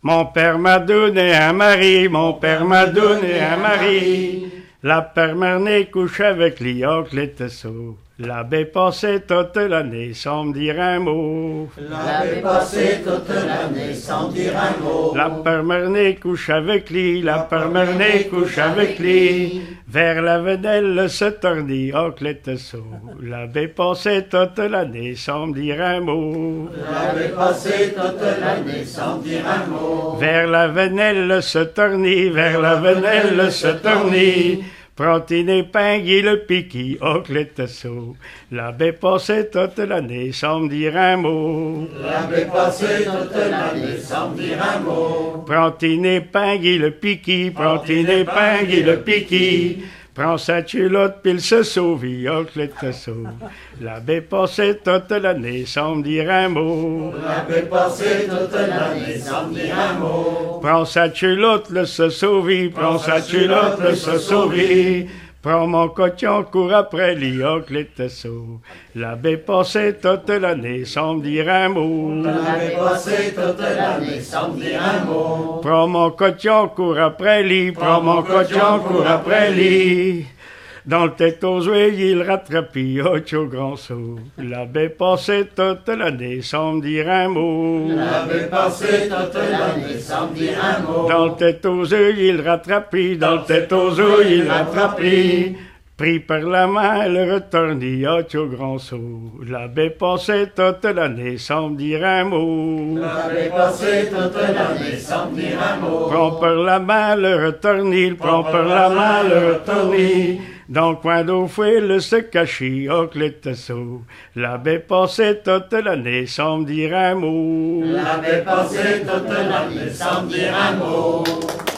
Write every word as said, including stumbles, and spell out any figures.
Mon père m'a donné un mari, mon père m'a donné un mari. La permernée couche avec l'ioncle et tesseau. L'abbé passait toute l'année sans me dire un mot. L'abbé passait toute l'année sans dire un mot. La permernée couche avec lui, la permernée couche avec lui. Vers la venelle se tordit, oncle et tesseau. L'abbé passait toute l'année sans me dire un mot. L'abbé passait toute l'année sans dire un mot. Vers la venelle se tornit, vers la venelle se tornit. Prantine pingui le piqui, oncle et tesseau. L'abbé passait toute l'année sans me dire un mot. L'abbé passait toute l'année sans dire un mot. Prantine pingui le piqui, prantine pingui le piqui. Prends sa culotte pile se sauvit, oncle et tesseau. L'abbé passait toute l'année sans me dire un mot. L'abbé passait toute l'année sans dire un mot. Prends sa culotte le se sauvit, prends sa culotte le se sauvit. Prends mon coton, cours après lui, oncle et tesseau. L'abbé passait toute l'année sans me dire un mot. L'abbé passait toute l'année sans dire un mot. Prends mon coton, cours après lui, prends mon coton, cours après lui. Dans le tête aux oeils, il rattrapit au grand saut. L'abbé passait toute l'année sans me dire un mot. L'abbé passait toute l'année sans dire un mot. Dans le tête aux yeux, il rattrapit, dans le tête aux yeux, il rattrapit. Pris par la main, le retournit au grand saut. L'abbé passait toute l'année sans me dire un mot. L'abbé passait toute l'année sans dire un mot. Prends par la main, le retournit, prends par la main, le retournit. Dans le coin d'eau fouet, le se cachit, oncle et tesseau. L'abbé passait toute l'année sans me dire un mot. L'abbé passait toute l'année sans dire un mot.